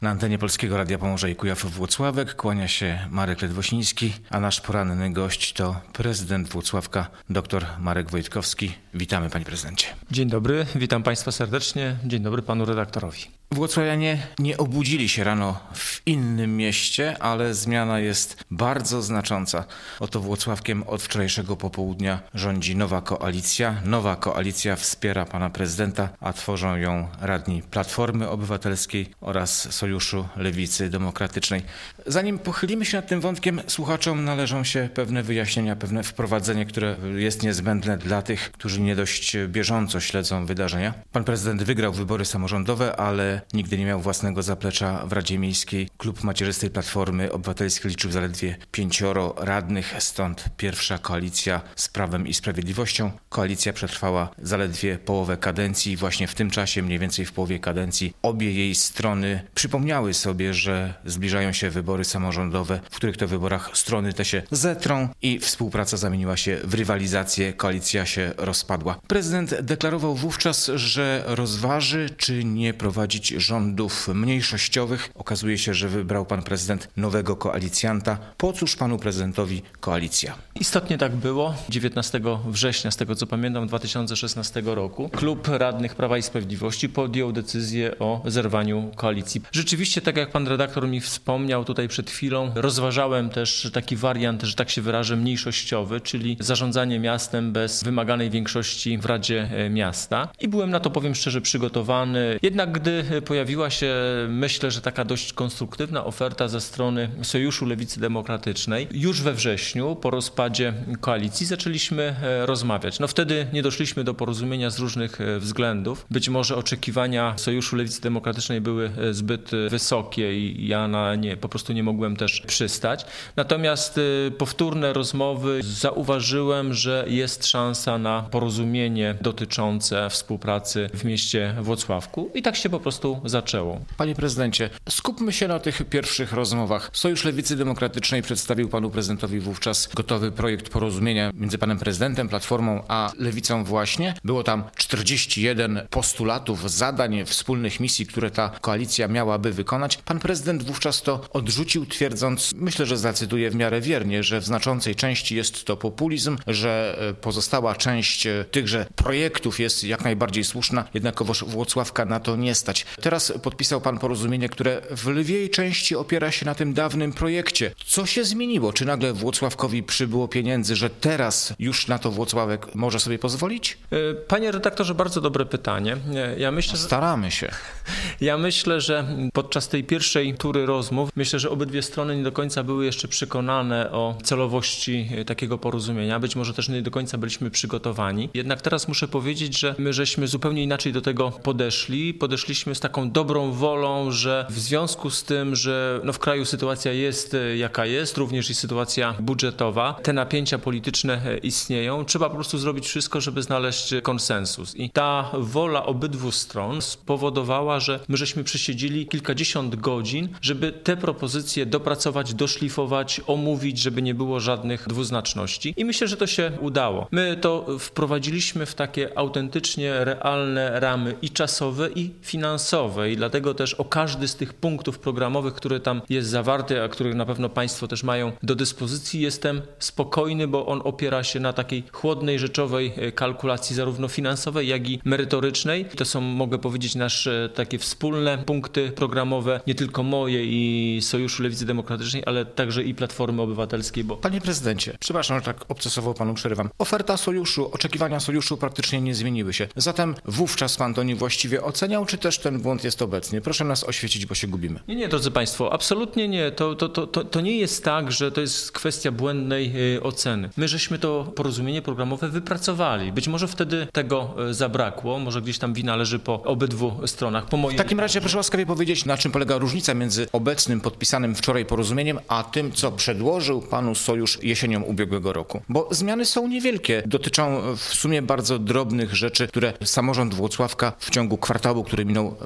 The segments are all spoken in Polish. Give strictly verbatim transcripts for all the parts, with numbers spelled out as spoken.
Na antenie Polskiego Radia Pomorze i Kujaw-Włocławek kłania się Marek Ledwosiński, a nasz poranny gość to prezydent Włocławka, dr Marek Wojtkowski. Witamy, panie prezydencie. Dzień dobry, witam państwa serdecznie. Dzień dobry panu redaktorowi. Włocławianie nie obudzili się rano w innym mieście, ale zmiana jest bardzo znacząca. Oto Włocławkiem od wczorajszego popołudnia rządzi nowa koalicja. Nowa koalicja wspiera pana prezydenta, a tworzą ją radni Platformy Obywatelskiej oraz Sojuszu Lewicy Demokratycznej. Zanim pochylimy się nad tym wątkiem, słuchaczom należą się pewne wyjaśnienia, pewne wprowadzenie, które jest niezbędne dla tych, którzy nie dość bieżąco śledzą wydarzenia. Pan prezydent wygrał wybory samorządowe, ale nigdy nie miał własnego zaplecza w Radzie Miejskiej. Klub macierzystej Platformy Obywatelskiej liczył zaledwie pięcioro radnych, stąd pierwsza koalicja z Prawem i Sprawiedliwością. Koalicja przetrwała zaledwie połowę kadencji i właśnie w tym czasie, mniej więcej w połowie kadencji, obie jej strony przypomniały sobie, że zbliżają się wybory samorządowe, w których to wyborach strony te się zetrą i współpraca zamieniła się w rywalizację, koalicja się rozpadła. Prezydent deklarował wówczas, że rozważy, czy nie prowadzić rządów mniejszościowych. Okazuje się, że wybrał pan prezydent nowego koalicjanta. Po cóż panu prezydentowi koalicja? Istotnie tak było. dziewiętnastego września, z tego co pamiętam, dwa tysiące szesnastego roku, klub radnych Prawa i Sprawiedliwości podjął decyzję o zerwaniu koalicji. Rzeczywiście, tak jak pan redaktor mi wspomniał tutaj przed chwilą, rozważałem też taki wariant, że tak się wyrażę, mniejszościowy, czyli zarządzanie miastem bez wymaganej większości w Radzie Miasta. I byłem na to, powiem szczerze, przygotowany. Jednak gdy pojawiła się, myślę, że taka dość konstruktywna oferta ze strony Sojuszu Lewicy Demokratycznej, już we wrześniu, po rozpadzie koalicji, zaczęliśmy rozmawiać. No wtedy nie doszliśmy do porozumienia z różnych względów. Być może oczekiwania Sojuszu Lewicy Demokratycznej były zbyt wysokie i ja na nie po prostu nie mogłem też przystać. Natomiast powtórne rozmowy, zauważyłem, że jest szansa na porozumienie dotyczące współpracy w mieście Włocławku i tak się po prostu zaczęło. Panie prezydencie, skupmy się na tych pierwszych rozmowach. Sojusz Lewicy Demokratycznej przedstawił panu prezydentowi wówczas gotowy projekt porozumienia między panem prezydentem, Platformą a Lewicą właśnie. Było tam czterdzieści jeden postulatów, zadań, wspólnych misji, które ta koalicja miałaby wykonać. Pan prezydent wówczas to odrzucił, twierdząc, myślę, że zacytuję w miarę wiernie, że w znaczącej części jest to populizm, że pozostała część tychże projektów jest jak najbardziej słuszna, jednakowoż Włocławka na to nie stać. Teraz podpisał pan porozumienie, które w lwiej części opiera się na tym dawnym projekcie. Co się zmieniło? Czy nagle Włocławkowi przybyło pieniędzy, że teraz już na to Włocławek może sobie pozwolić? Panie redaktorze, bardzo dobre pytanie. Ja myślę, że... Staramy się. Ja myślę, że podczas tej pierwszej tury rozmów, myślę, że obydwie strony nie do końca były jeszcze przekonane o celowości takiego porozumienia. Być może też nie do końca byliśmy przygotowani. Jednak teraz muszę powiedzieć, że my żeśmy zupełnie inaczej do tego podeszli. Podeszliśmy z taką dobrą wolą, że w związku z tym, że no w kraju sytuacja jest jaka jest, również i sytuacja budżetowa, te napięcia polityczne istnieją. Trzeba po prostu zrobić wszystko, żeby znaleźć konsensus. I ta wola obydwu stron spowodowała, że my żeśmy przesiedzieli kilkadziesiąt godzin, żeby te propozycje dopracować, doszlifować, omówić, żeby nie było żadnych dwuznaczności. I myślę, że to się udało. My to wprowadziliśmy w takie autentycznie realne ramy i czasowe, i finansowe. I dlatego też o każdy z tych punktów programowych, który tam jest zawarty, a których na pewno państwo też mają do dyspozycji, jestem spokojny, bo on opiera się na takiej chłodnej, rzeczowej kalkulacji zarówno finansowej, jak i merytorycznej. To są, mogę powiedzieć, nasze takie wspólne punkty programowe, nie tylko moje i Sojuszu Lewicy Demokratycznej, ale także i Platformy Obywatelskiej. Bo... Panie prezydencie, przepraszam, że tak obcesowo panu przerywam. Oferta Sojuszu, oczekiwania Sojuszu praktycznie nie zmieniły się. Zatem wówczas pan to niewłaściwie oceniał, czy też ten błąd jest obecnie? Proszę nas oświecić, bo się gubimy. Nie, nie, drodzy państwo, absolutnie nie. To, to, to, to, to nie jest tak, że to jest kwestia błędnej y, oceny. My żeśmy to porozumienie programowe wypracowali. Być może wtedy tego y, zabrakło, może gdzieś tam wina leży po obydwu stronach. Po mojej... W takim razie proszę łaskawie powiedzieć, na czym polega różnica między obecnym podpisanym wczoraj porozumieniem, a tym, co przedłożył panu Sojusz jesienią ubiegłego roku. Bo zmiany są niewielkie. Dotyczą w sumie bardzo drobnych rzeczy, które samorząd Włocławka w ciągu kwartału, który minął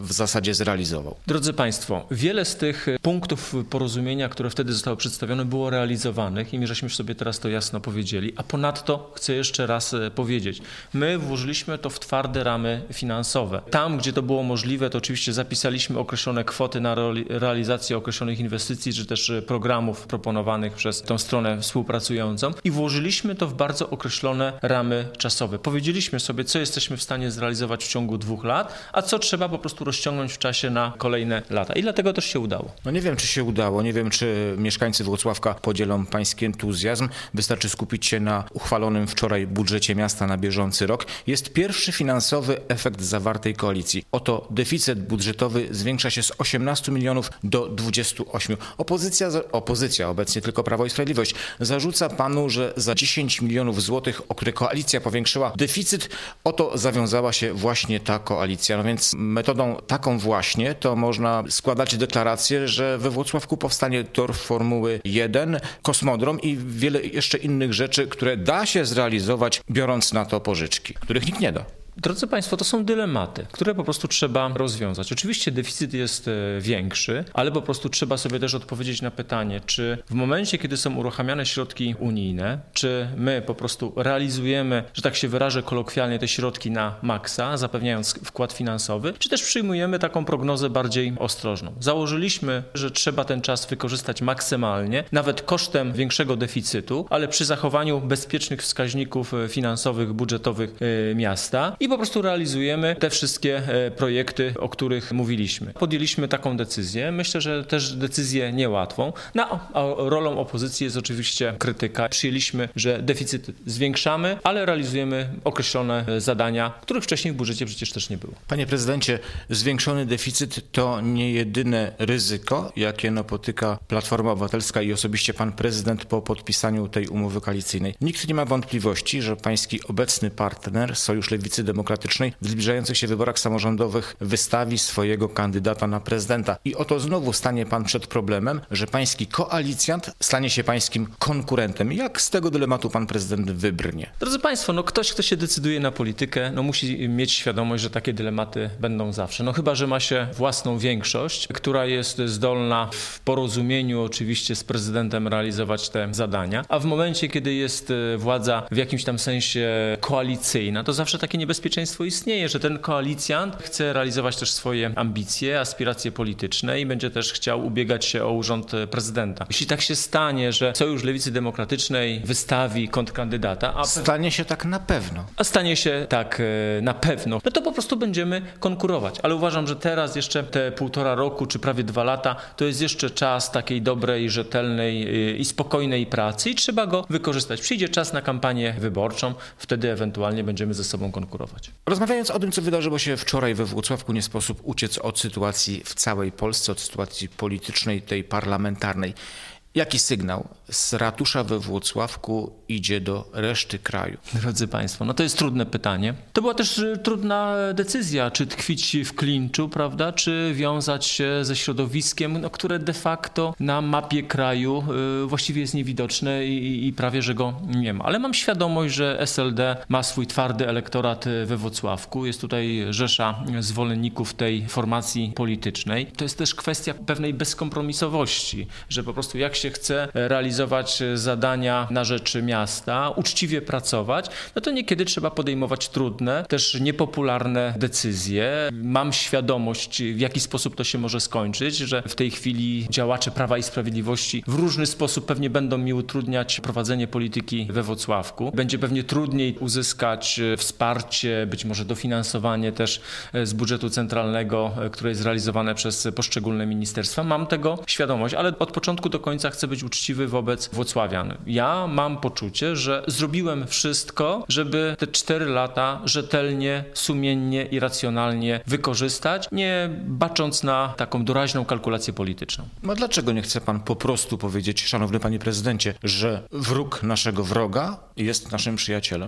w zasadzie zrealizował? Drodzy Państwo, wiele z tych punktów porozumienia, które wtedy zostały przedstawione, było realizowanych i my żeśmy sobie teraz to jasno powiedzieli, a ponadto chcę jeszcze raz powiedzieć, my włożyliśmy to w twarde ramy finansowe. Tam, gdzie to było możliwe, to oczywiście zapisaliśmy określone kwoty na realizację określonych inwestycji, czy też programów proponowanych przez tą stronę współpracującą i włożyliśmy to w bardzo określone ramy czasowe. Powiedzieliśmy sobie, co jesteśmy w stanie zrealizować w ciągu dwóch lat, a co trzeba po prostu rozciągnąć w czasie na kolejne lata. I dlatego też się udało. No nie wiem, czy się udało, nie wiem, czy mieszkańcy Włocławka podzielą pański entuzjazm. Wystarczy skupić się na uchwalonym wczoraj budżecie miasta na bieżący rok. Jest pierwszy finansowy efekt zawartej koalicji. Oto deficyt budżetowy zwiększa się z osiemnastu milionów do dwudziestu ośmiu. Opozycja, opozycja, obecnie tylko Prawo i Sprawiedliwość, zarzuca panu, że za dziesięć milionów złotych, o które koalicja powiększyła deficyt, oto zawiązała się właśnie ta koalicja. No więc metodą taką właśnie to można składać deklarację, że we Włocławku powstanie tor Formuły jeden, kosmodrom i wiele jeszcze innych rzeczy, które da się zrealizować, biorąc na to pożyczki, których nikt nie da. Drodzy Państwo, to są dylematy, które po prostu trzeba rozwiązać. Oczywiście deficyt jest większy, ale po prostu trzeba sobie też odpowiedzieć na pytanie, czy w momencie, kiedy są uruchamiane środki unijne, czy my po prostu realizujemy, że tak się wyrażę kolokwialnie, te środki na maksa, zapewniając wkład finansowy, czy też przyjmujemy taką prognozę bardziej ostrożną. Założyliśmy, że trzeba ten czas wykorzystać maksymalnie, nawet kosztem większego deficytu, ale przy zachowaniu bezpiecznych wskaźników finansowych, budżetowych miasta. I po prostu realizujemy te wszystkie projekty, o których mówiliśmy. Podjęliśmy taką decyzję. Myślę, że też decyzję niełatwą. No, a rolą opozycji jest oczywiście krytyka. Przyjęliśmy, że deficyt zwiększamy, ale realizujemy określone zadania, których wcześniej w budżecie przecież też nie było. Panie prezydencie, zwiększony deficyt to nie jedyne ryzyko, jakie napotyka Platforma Obywatelska i osobiście pan prezydent po podpisaniu tej umowy koalicyjnej. Nikt nie ma wątpliwości, że pański obecny partner, Sojusz Lewicy Demokratycznej, w zbliżających się wyborach samorządowych wystawi swojego kandydata na prezydenta. I oto znowu stanie pan przed problemem, że pański koalicjant stanie się pańskim konkurentem. Jak z tego dylematu pan prezydent wybrnie? Drodzy Państwo, no ktoś, kto się decyduje na politykę, no musi mieć świadomość, że takie dylematy będą zawsze. No chyba, że ma się własną większość, która jest zdolna w porozumieniu oczywiście z prezydentem realizować te zadania, a w momencie, kiedy jest władza w jakimś tam sensie koalicyjna, to zawsze takie niebezpieczeństwo istnieje, że ten koalicjant chce realizować też swoje ambicje, aspiracje polityczne i będzie też chciał ubiegać się o urząd prezydenta. Jeśli tak się stanie, że Sojusz Lewicy Demokratycznej wystawi kontrkandydata, a stanie się tak na pewno. A stanie się tak na pewno, no to po prostu będziemy konkurować. Ale uważam, że teraz jeszcze te półtora roku, czy prawie dwa lata, to jest jeszcze czas takiej dobrej, rzetelnej i spokojnej pracy i trzeba go wykorzystać. Przyjdzie czas na kampanię wyborczą, wtedy ewentualnie będziemy ze sobą konkurować. Rozmawiając o tym, co wydarzyło się wczoraj we Włocławku, nie sposób uciec od sytuacji w całej Polsce, od sytuacji politycznej, tej parlamentarnej. Jaki sygnał z ratusza we Włocławku idzie do reszty kraju? Drodzy Państwo, no to jest trudne pytanie. To była też trudna decyzja, czy tkwić w klinczu, prawda, czy wiązać się ze środowiskiem, no, które de facto na mapie kraju y, właściwie jest niewidoczne i, i prawie, że go nie ma. Ale mam świadomość, że S L D ma swój twardy elektorat we Włocławku. Jest tutaj rzesza zwolenników tej formacji politycznej. To jest też kwestia pewnej bezkompromisowości, że po prostu jak się chce realizować zadania na rzecz miasta, uczciwie pracować, no to niekiedy trzeba podejmować trudne, też niepopularne decyzje. Mam świadomość, w jaki sposób to się może skończyć, że w tej chwili działacze Prawa i Sprawiedliwości w różny sposób pewnie będą mi utrudniać prowadzenie polityki we Włocławku. Będzie pewnie trudniej uzyskać wsparcie, być może dofinansowanie też z budżetu centralnego, które jest realizowane przez poszczególne ministerstwa. Mam tego świadomość, ale od początku do końca chcę być uczciwy wobec włocławian. Ja mam poczucie, że zrobiłem wszystko, żeby te cztery lata rzetelnie, sumiennie i racjonalnie wykorzystać, nie bacząc na taką doraźną kalkulację polityczną. No dlaczego nie chce pan po prostu powiedzieć, szanowny panie prezydencie, że wróg naszego wroga jest naszym przyjacielem?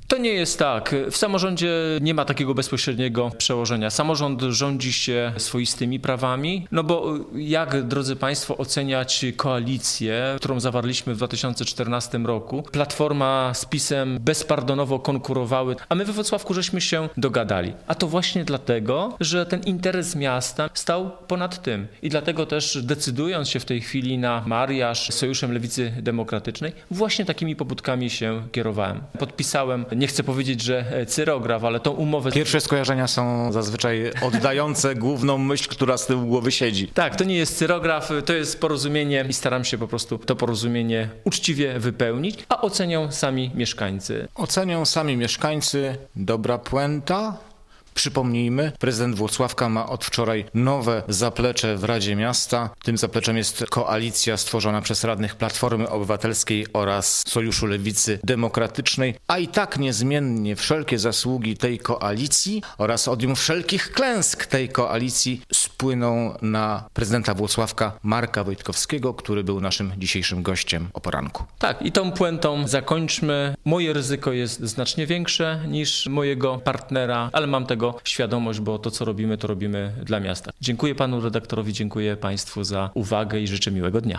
To nie jest tak. W samorządzie nie ma takiego bezpośredniego przełożenia. Samorząd rządzi się swoistymi prawami, no bo jak, drodzy Państwo, oceniać koalicję, którą zawarliśmy w dwa tysiące czternastym roku? Platforma z PiS-em bezpardonowo konkurowały, a my we Włocławku żeśmy się dogadali. A to właśnie dlatego, że ten interes miasta stał ponad tym. I dlatego też decydując się w tej chwili na mariaż z Sojuszem Lewicy Demokratycznej, właśnie takimi pobudkami się kierowałem. Podpisałem, nie chcę powiedzieć, że cyrograf, ale tą umowę... Pierwsze skojarzenia są zazwyczaj oddające główną myśl, która z tyłu głowy siedzi. Tak, to nie jest cyrograf, to jest porozumienie i staram się po prostu to porozumienie uczciwie wypełnić, a ocenią sami mieszkańcy. Ocenią sami mieszkańcy. Dobra puenta. Przypomnijmy, prezydent Włocławka ma od wczoraj nowe zaplecze w Radzie Miasta. Tym zapleczem jest koalicja stworzona przez radnych Platformy Obywatelskiej oraz Sojuszu Lewicy Demokratycznej, a i tak niezmiennie wszelkie zasługi tej koalicji oraz odium wszelkich klęsk tej koalicji spłyną na prezydenta Włocławka Marka Wojtkowskiego, który był naszym dzisiejszym gościem o poranku. Tak, i tą puentą zakończmy. Moje ryzyko jest znacznie większe niż mojego partnera, ale mam tego świadomość, bo to, co robimy, to robimy dla miasta. Dziękuję panu redaktorowi, dziękuję państwu za uwagę i życzę miłego dnia.